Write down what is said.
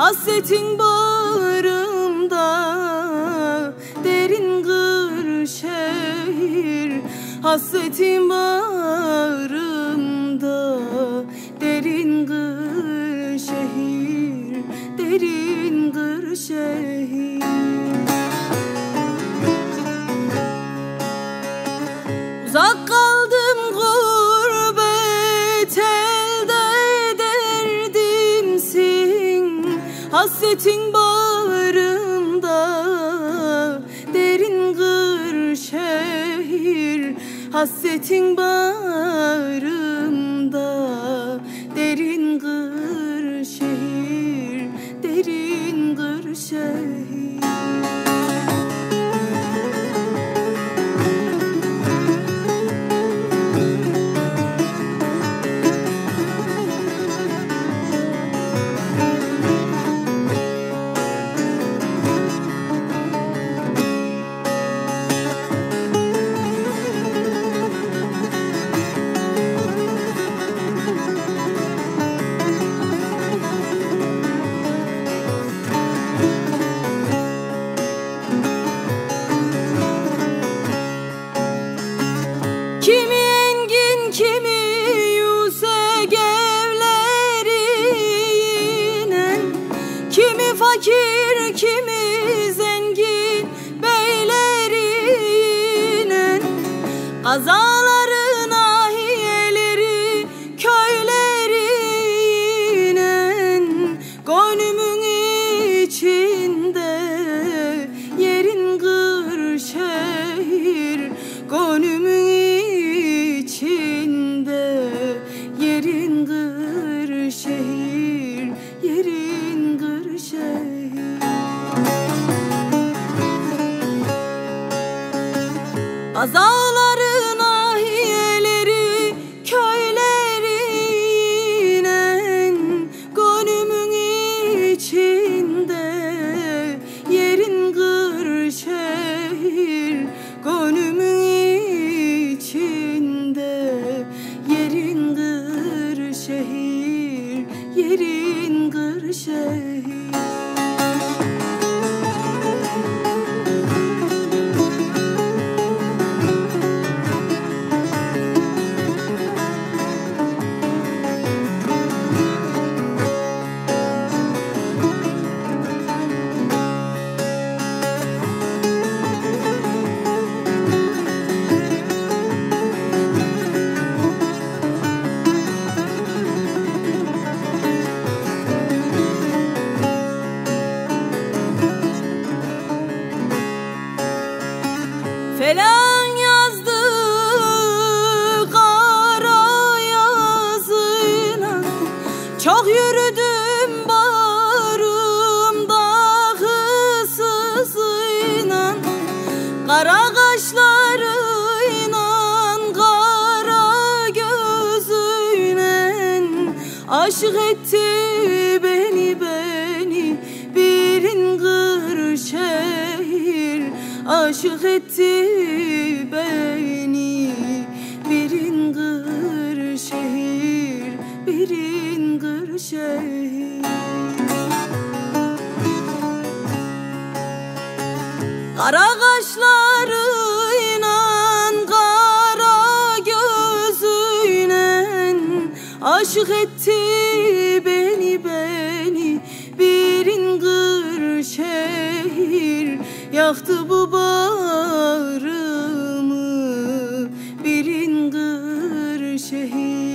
Hasretin bağrımda derin Kırşehir. Hasretin bağrımda derin Kırşehir, derin Kırşehir. Uzak kaldım gurbet elde, derdimsin. Hasretin bağrımda derin Kırşehir. Hasretin bağrımda derin Kırşehir, derin Kırşehir. Kimi engin, kimi yüksek evlerine, kimi fakir, kimi zengin beylerine, kazaların nahiyeleri köylerine, gönlümün içinde yerin Kırşehir, gönlümün içinde yerin Kırşehir, yerin Kırşehir. Kazaların nahiyeleri köylerine, gönlümün içinde yerin Kırşehir, gönlümün içinde yerin Kırşehir, yerin Kırşehir. Falan yazdı kara yazına, çok yürüdüm bağrımda hısızıyla. Kara kaşlarıyla, kara gözüyle aşık etti beni birin Kırşehir. Aşık etti beni birin Kırşehir, birin Kırşehir. Kara kaşlarıyla, kara gözüyle aşık etti beni birin Kırşehir. Yaktı bu bağrımı birin Kırşehir.